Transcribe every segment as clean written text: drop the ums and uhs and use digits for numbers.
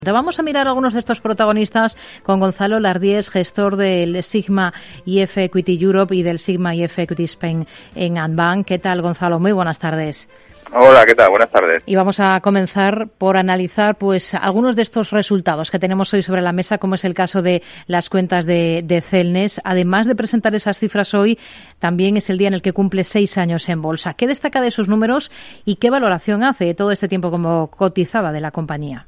Vamos a mirar algunos de estos protagonistas con Gonzalo Lardíez, gestor del Sigma IF Equity Europe y del Sigma IF Equity Spain en Andbank. ¿Qué tal, Gonzalo? Muy buenas tardes. Hola, ¿qué tal? Buenas tardes. Y vamos a comenzar por analizar algunos de estos resultados que tenemos hoy sobre la mesa, como es el caso de las cuentas de Celnes. Además de presentar esas cifras hoy, también es el día en el que cumple 6 años en bolsa. ¿Qué destaca de sus números y qué valoración hace de todo este tiempo como cotizada de la compañía?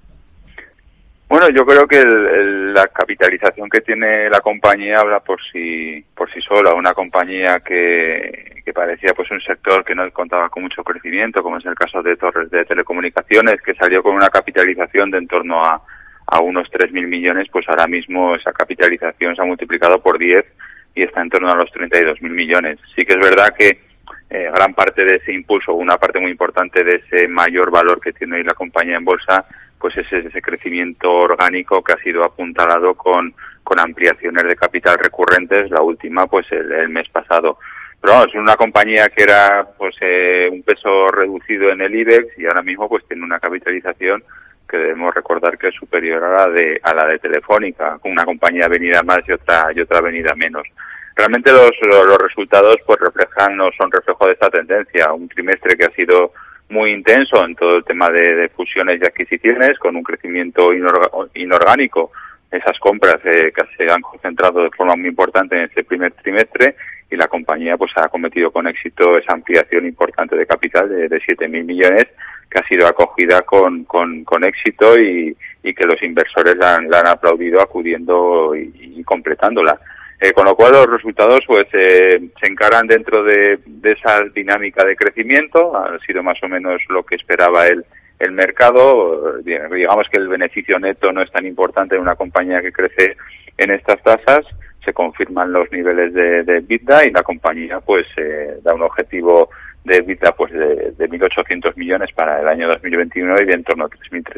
Bueno, yo creo que la capitalización que tiene la compañía habla por sí sola. Una compañía que parecía pues un sector que no contaba con mucho crecimiento, como es el caso de Torres de Telecomunicaciones, que salió con una capitalización de en torno a unos 3.000 millones, pues ahora mismo esa capitalización se ha multiplicado por 10 y está en torno a los 32.000 millones. Sí que es verdad que gran parte de ese impulso, una parte muy importante de ese mayor valor que tiene hoy la compañía en bolsa, pues es ese crecimiento orgánico que ha sido apuntalado con ampliaciones de capital recurrentes, la última pues el mes pasado. Pero vamos, es una compañía que era pues un peso reducido en el IBEX y ahora mismo pues tiene una capitalización que debemos recordar que es superior a la de Telefónica, con una compañía venida más y otra venida menos. Realmente los resultados pues son reflejo de esta tendencia, un trimestre que ha sido muy intenso en todo el tema de fusiones y adquisiciones, con un crecimiento inorgánico. Esas compras que se han concentrado de forma muy importante en este primer trimestre y la compañía pues ha cometido con éxito esa ampliación importante de capital de 7.000 millones que ha sido acogida con éxito y que los inversores la han aplaudido acudiendo y completándola. Con lo cual los resultados pues se encaran dentro de esa dinámica de crecimiento. Ha sido más o menos lo que esperaba el mercado. Digamos que el beneficio neto no es tan importante en una compañía que crece en estas tasas. Se confirman los niveles de EBITDA y la compañía pues da un objetivo de EBITDA pues de 1.800 millones para el año 2021 y de en torno a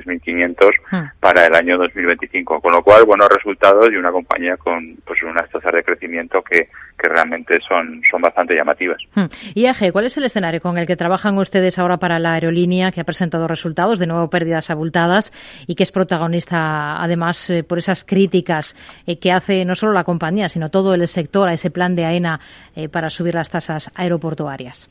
3.500 para el año 2025, con lo cual buenos resultados y una compañía con pues unas tasas de crecimiento que realmente son bastante llamativas. IAG, ¿cuál es el escenario con el que trabajan ustedes ahora para la aerolínea que ha presentado resultados, de nuevo pérdidas abultadas y que es protagonista además por esas críticas que hace no solo la compañía sino todo el sector a ese plan de AENA para subir las tasas aeroportuarias?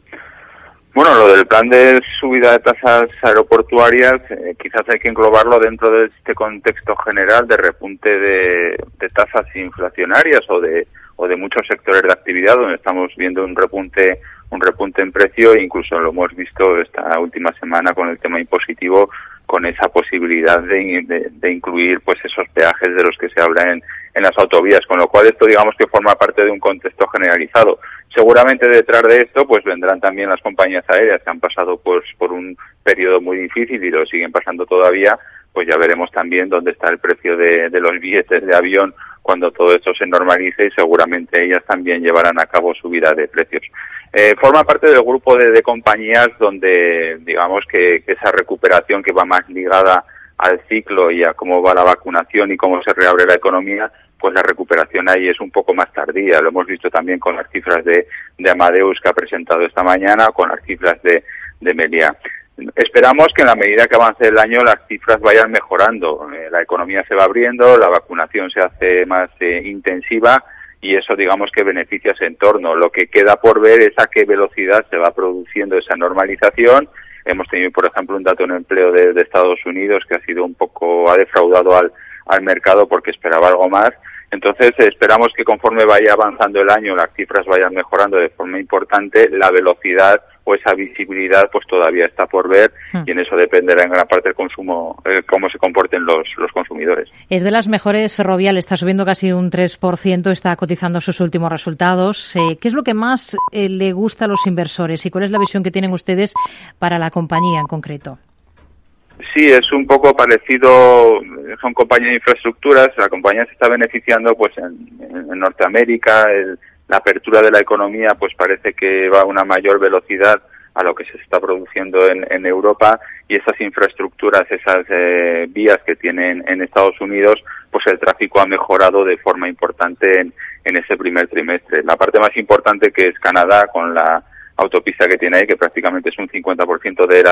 Bueno, lo del plan de subida de tasas aeroportuarias quizás hay que englobarlo dentro de este contexto general de repunte de tasas inflacionarias o de muchos sectores de actividad donde estamos viendo un repunte en precio e incluso lo hemos visto esta última semana con el tema impositivo, con esa posibilidad de incluir pues esos peajes de los que se habla en las autovías, con lo cual esto digamos que forma parte de un contexto generalizado. Seguramente detrás de esto pues vendrán también las compañías aéreas que han pasado pues por un periodo muy difícil y lo siguen pasando todavía, pues ya veremos también dónde está el precio de los billetes de avión cuando todo esto se normalice y seguramente ellas también llevarán a cabo subida de precios. Forma parte del grupo de compañías donde digamos que esa recuperación que va más ligada al ciclo y a cómo va la vacunación y cómo se reabre la economía, pues la recuperación ahí es un poco más tardía. Lo hemos visto también con las cifras de Amadeus que ha presentado esta mañana, con las cifras de Meliá. Esperamos que en la medida que avance el año las cifras vayan mejorando. La economía se va abriendo, la vacunación se hace más intensiva y eso digamos que beneficia ese entorno. Lo que queda por ver es a qué velocidad se va produciendo esa normalización. Hemos tenido, por ejemplo, un dato en empleo de Estados Unidos que ha defraudado al mercado porque esperaba algo más. Entonces esperamos que conforme vaya avanzando el año las cifras vayan mejorando de forma importante, la velocidad o esa visibilidad pues todavía está por ver y en eso dependerá en gran parte el consumo, cómo se comporten los consumidores. Es de las mejores Ferrovial, está subiendo casi un 3%, está cotizando sus últimos resultados. ¿Qué es lo que más le gusta a los inversores y cuál es la visión que tienen ustedes para la compañía en concreto? Sí, es un poco parecido, son compañías de infraestructuras, la compañía se está beneficiando pues en Norteamérica, la apertura de la economía pues parece que va a una mayor velocidad a lo que se está produciendo en Europa y esas infraestructuras, esas vías que tienen en Estados Unidos, pues el tráfico ha mejorado de forma importante en ese primer trimestre. La parte más importante que es Canadá con la autopista que tiene ahí, que prácticamente es un 50%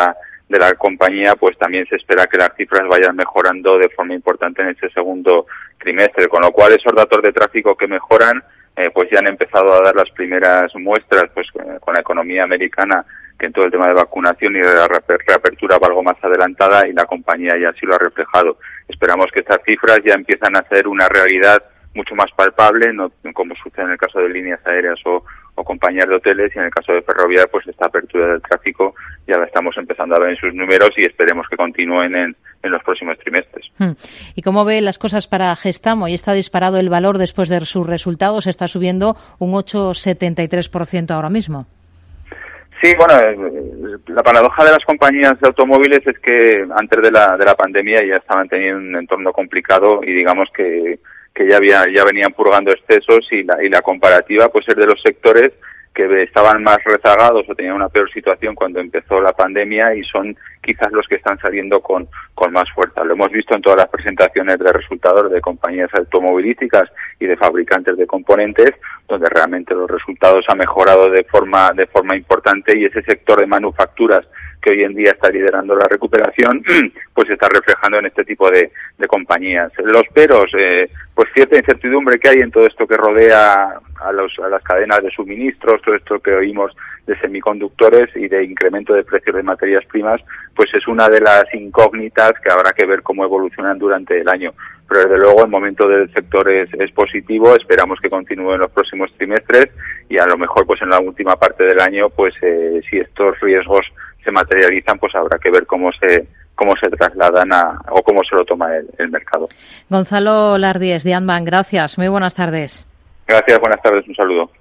de la compañía, pues también se espera que las cifras vayan mejorando de forma importante en este segundo trimestre, con lo cual esos datos de tráfico que mejoran pues ya han empezado a dar las primeras muestras pues con la economía americana, que en todo el tema de vacunación y de la reapertura va algo más adelantada, y la compañía ya sí lo ha reflejado. Esperamos que estas cifras ya empiezan a ser una realidad mucho más palpable, no como sucede en el caso de líneas aéreas o compañías de hoteles, y en el caso de Ferrovial, pues esta apertura del tráfico ya la estamos empezando a ver en sus números y esperemos que continúen en los próximos trimestres. ¿Y cómo ve las cosas para Gestamp? Hoy está disparado el valor después de sus resultados, está subiendo un 8,73% ahora mismo. Sí, bueno, la paradoja de las compañías de automóviles es que antes de la pandemia ya estaban teniendo un entorno complicado y digamos que ya venían purgando excesos, y la comparativa pues es de los sectores que estaban más rezagados o tenían una peor situación cuando empezó la pandemia, y son quizás los que están saliendo con más fuerza. Lo hemos visto en todas las presentaciones de resultados de compañías automovilísticas y de fabricantes de componentes, donde realmente los resultados han mejorado de forma importante, y ese sector de manufacturas que hoy en día está liderando la recuperación, pues se está reflejando en este tipo de compañías. Los peros, pues cierta incertidumbre que hay en todo esto que rodea a las cadenas de suministros, todo esto que oímos de semiconductores y de incremento de precios de materias primas, pues es una de las incógnitas que habrá que ver cómo evolucionan durante el año. Pero desde luego el momento del sector es positivo, esperamos que continúe en los próximos trimestres, y a lo mejor pues en la última parte del año, pues si estos riesgos se materializan, pues habrá que ver cómo se trasladan o cómo se lo toma el mercado. Gonzalo Lardíez, de Antbank, gracias. Muy buenas tardes. Gracias, buenas tardes, un saludo.